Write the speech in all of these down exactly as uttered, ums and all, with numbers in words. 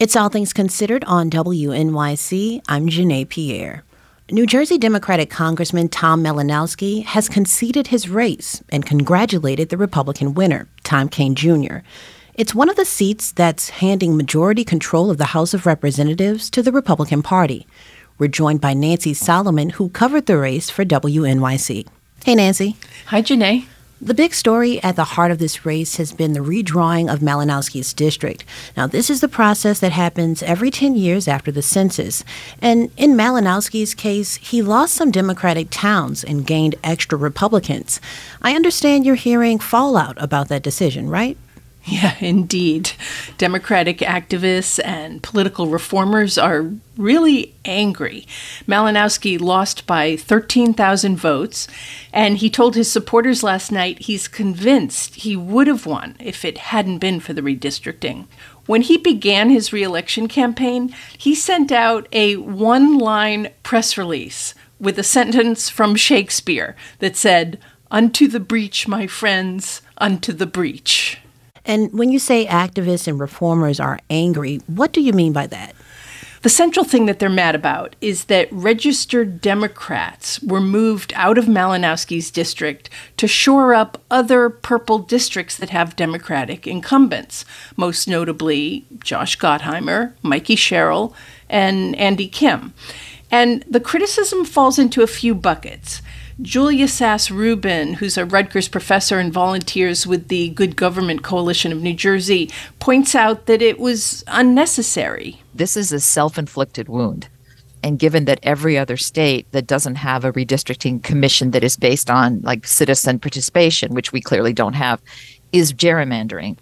It's All Things Considered on W N Y C. I'm Janae Pierre. New Jersey Democratic Congressman Tom Malinowski has conceded his race and congratulated the Republican winner, Tom Kean Junior It's one of the seats that's handing majority control of the House of Representatives to the Republican Party. We're joined by Nancy Solomon, who covered the race for W N Y C. Hey, Nancy. Hi, Janae. The big story at the heart of this race has been the redrawing of Malinowski's district. Now, this is the process that happens every ten years after the census. And in Malinowski's case, he lost some Democratic towns and gained extra Republicans. I understand you're hearing fallout about that decision, right? Yeah, indeed. Democratic activists and political reformers are really angry. Malinowski lost by thirteen thousand votes, and he told his supporters last night he's convinced he would have won if it hadn't been for the redistricting. When he began his re-election campaign, he sent out a one-line press release with a sentence from Shakespeare that said, "Unto the breach, my friends, unto the breach." And when you say activists and reformers are angry, what do you mean by that? The central thing that they're mad about is that registered Democrats were moved out of Malinowski's district to shore up other purple districts that have Democratic incumbents, most notably Josh Gottheimer, Mikey Sherrill, and Andy Kim. And the criticism falls into a few buckets. Julia Sass-Rubin, who's a Rutgers professor and volunteers with the Good Government Coalition of New Jersey, points out that it was unnecessary. This is a self-inflicted wound. And given that every other state that doesn't have a redistricting commission that is based on like citizen participation, which we clearly don't have, is gerrymandering,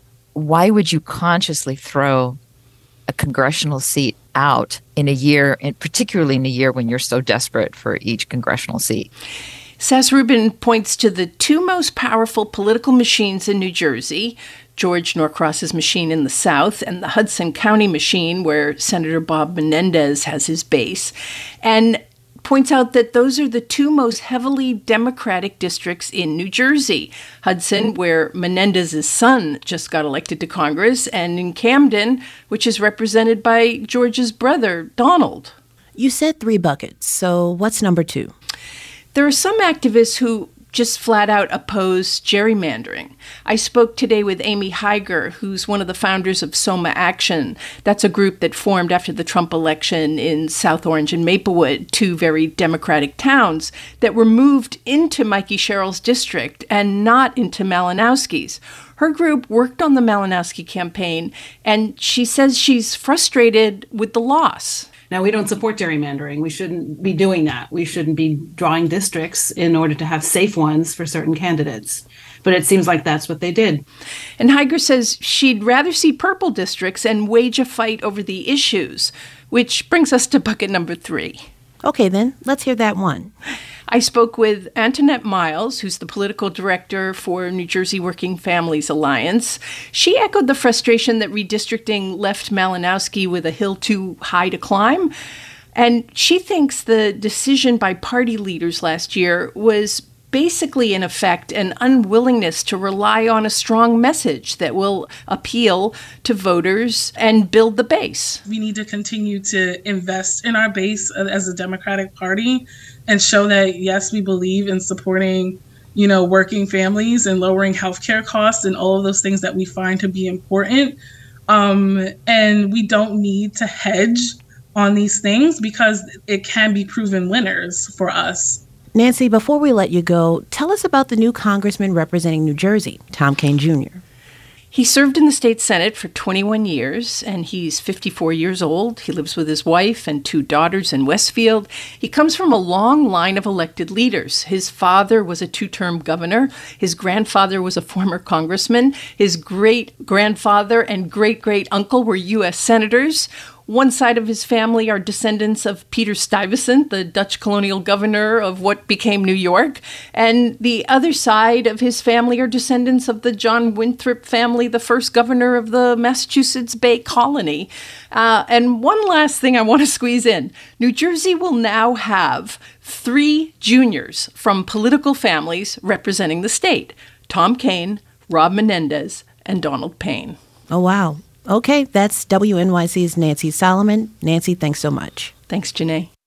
why would you consciously throw a congressional seat out in a year, and particularly in a year when you're so desperate for each congressional seat? Sass-Rubin points to the two most powerful political machines in New Jersey, George Norcross's machine in the South and the Hudson County machine, where Senator Bob Menendez has his base, and points out that those are the two most heavily Democratic districts in New Jersey. Hudson, where Menendez's son just got elected to Congress, and in Camden, which is represented by George's brother, Donald. You said three buckets, so what's number two? There are some activists who just flat out oppose gerrymandering. I spoke today with Amy Heiger, who's one of the founders of Soma Action. That's a group that formed after the Trump election in South Orange and Maplewood, two very Democratic towns that were moved into Mikey Sherrill's district and not into Malinowski's. Her group worked on the Malinowski campaign, and she says she's frustrated with the loss. Now, we don't support gerrymandering. We shouldn't be doing that. We shouldn't be drawing districts in order to have safe ones for certain candidates. But it seems like that's what they did. And Heiger says she'd rather see purple districts and wage a fight over the issues, which brings us to bucket number three. Okay, then, let's hear that one. I spoke with Antoinette Miles, who's the political director for New Jersey Working Families Alliance. She echoed the frustration that redistricting left Malinowski with a hill too high to climb. And she thinks the decision by party leaders last year was basically, in effect, an unwillingness to rely on a strong message that will appeal to voters and build the base. We need to continue to invest in our base as a Democratic Party and show that, yes, we believe in supporting, you know, working families and lowering healthcare costs and all of those things that we find to be important. Um, and we don't need to hedge on these things because it can be proven winners for us. Nancy, before we let you go, tell us about the new congressman representing New Jersey, Tom Kean Junior He served in the state Senate for twenty-one years, and he's fifty-four years old. He lives with his wife and two daughters in Westfield. He comes from a long line of elected leaders. His father was a two-term governor. His grandfather was a former congressman. His great-grandfather and great-great-uncle were U S senators. One side of his family are descendants of Peter Stuyvesant, the Dutch colonial governor of what became New York. And the other side of his family are descendants of the John Winthrop family, the first governor of the Massachusetts Bay Colony. Uh, and one last thing I want to squeeze in. New Jersey will now have three juniors from political families representing the state: Tom Kean, Rob Menendez, and Donald Payne. Oh, wow. Okay, that's W N Y C's Nancy Solomon. Nancy, thanks so much. Thanks, Janae.